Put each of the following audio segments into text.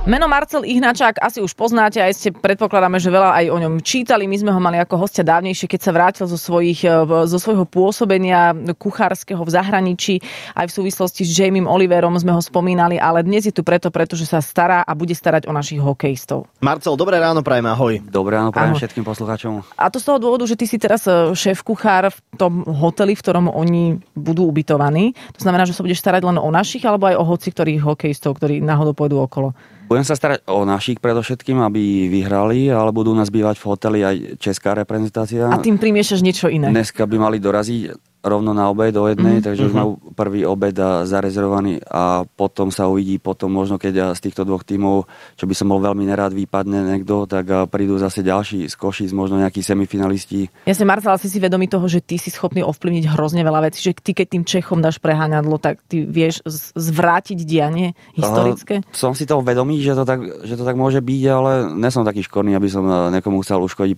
Meno Marcel Ihnačák asi už poznáte, aj ste predpokladáme, že veľa aj o ňom čítali. My sme ho mali ako hostia dávnejšie, keď sa vrátil zo svojho pôsobenia kuchárskeho v zahraničí. Aj v súvislosti s Jamiem Oliverom sme ho spomínali, ale dnes je tu pretože sa stará a bude starať o našich hokejistov. Marcel, dobré ráno prajem, ahoj. Dobré ráno prajem všetkým poslucháčom. A to z toho dôvodu, že ty si teraz šéf-kuchár v tom hoteli, v ktorom oni budú ubytovaní. To znamená, že sa budeš starať len o našich, alebo aj o hoci ktorých hokejistov, ktorí náhodou pôjdu okolo? Budem sa starať o našich predovšetkým, aby vyhrali, ale budú nás bývať v hoteli aj česká reprezentácia. A tým primiešaš niečo iné. Dneska by mali doraziť rovno na obed o 1:00, takže už majú prvý obed zarezervovaný a potom sa uvidí, potom možno keď z týchto dvoch tímov, čo by som bol veľmi nerád, vypadne niekto, tak prídu zase ďalší z Košíc, možno nejakí semifinalisti. Jasne, Marcel, si vedomý toho, že ty si schopný ovplyvniť hrozne veľa vecí, že ty keď tým Čechom dáš preháňadlo, tak ty vieš zvrátiť dianie historické? Som si toho vedomý, že to tak môže byť, ale nesom taký škorný, aby som niekomu chcel uškodiť.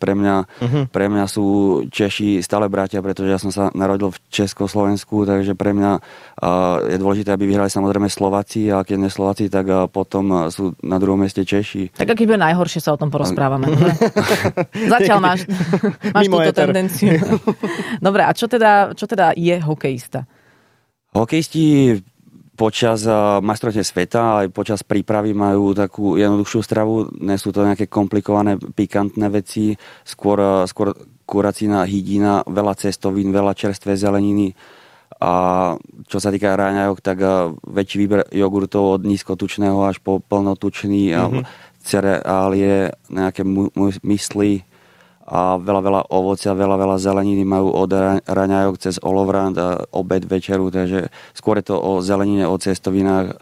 Pre mňa sú Češi stále bratia, pretože ja som sa narodil v Československu, takže pre mňa je dôležité, aby vyhrali samozrejme Slováci, a keď nie Slováci, tak potom sú na druhom mieste Češi. Tak aký bude najhoršie, sa o tom porozprávame. Zatiaľ máš túto tendenciu. Dobre, a čo teda je hokejista? Hokejisti počas majstrovstiev sveta aj počas prípravy majú takú jednoduchšiu stravu, nie sú to nejaké komplikované, pikantné veci, skôr kuracina, hydina, veľa cestovín, veľa čerstvé zeleniny a čo sa týka raňajok, tak väčší výber jogurtov od nízkotučného až po plnotučný a cereálie, nejaké mysli a veľa ovocia, veľa zeleniny majú od raňajok cez olovrant a obed, večeru, takže skôr je to o zelenine, o cestovinách,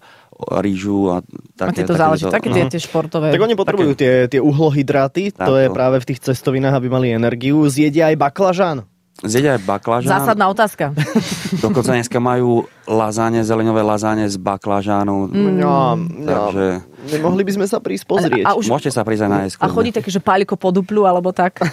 rýžu a také. Také tie športové. Tak oni potrebujú tie uhlohydráty, to je práve v tých cestovinách, aby mali energiu. Zjedia aj baklažán? Zjedia aj baklažán. Zásadná otázka. Dokonca dneska majú zeleňové lazáne z baklažánu. Takže nemohli by sme sa prísť pozrieť. Môžete sa prísť aj nájsť. A chodí také, že páliko po duplu, alebo tak?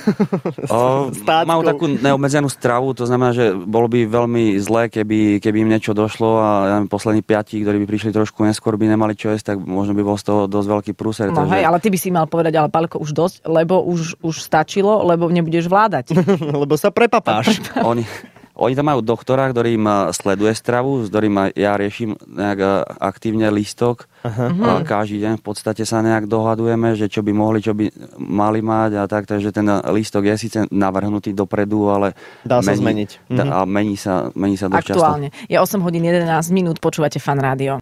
Majú takú neobmedzenú stravu, to znamená, že bolo by veľmi zlé, keby im niečo došlo a poslední 5, ktorí by prišli trošku neskôr, by nemali čo jesť, tak možno by bol z toho dosť veľký prúser. No hej, ale ty by si mal povedať, ale páliko už dosť, lebo už stačilo, lebo nebudeš vládať. Lebo sa prepapáš. Oni tam majú doktora, ktorý im sleduje stravu, s ktorým ja riešim nejak aktívne lístok. Každý deň v podstate sa nejak dohadujeme, že čo by mali mať a tak, takže ten lístok je síce navrhnutý dopredu, ale dá sa zmeniť. A mení sa dosť často. Aktuálne. Je 8:11, počúvate Fan Rádio.